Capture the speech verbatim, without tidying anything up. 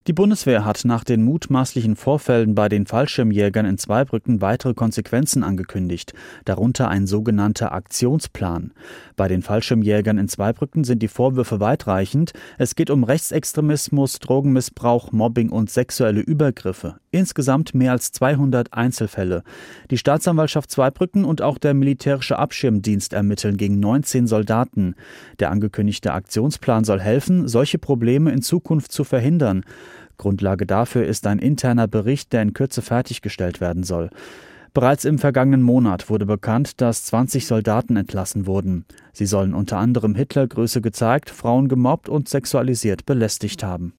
Die Bundeswehr hat nach den mutmaßlichen Vorfällen bei den Fallschirmjägern in Zweibrücken weitere Konsequenzen angekündigt, darunter ein sogenannter Aktionsplan. Bei den Fallschirmjägern in Zweibrücken sind die Vorwürfe weitreichend. Es geht um Rechtsextremismus, Drogenmissbrauch, Mobbing und sexuelle Übergriffe. Insgesamt mehr als zweihundert Einzelfälle. Die Staatsanwaltschaft Zweibrücken und auch der militärische Abschirmdienst ermitteln gegen neunzehn Soldaten. Der angekündigte Aktionsplan soll helfen, solche Probleme in Zukunft zu verhindern. Grundlage dafür ist ein interner Bericht, der in Kürze fertiggestellt werden soll. Bereits im vergangenen Monat wurde bekannt, dass zwanzig Soldaten entlassen wurden. Sie sollen unter anderem Hitlergrüße gezeigt, Frauen gemobbt und sexualisiert belästigt haben.